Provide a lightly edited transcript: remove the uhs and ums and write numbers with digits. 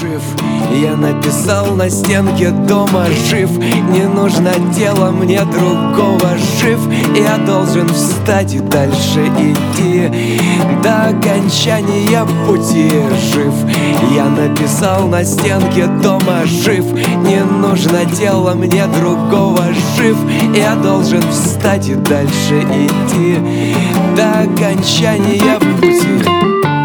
жив. Я написал на стенке дома: жив. Не нужно тело мне другого, жив. Я должен встать и дальше идти до окончания пути, жив. Я написал на стенке дома: жив. Не нужно тело мне другого, жив. Я должен встать и дальше идти до окончания пути.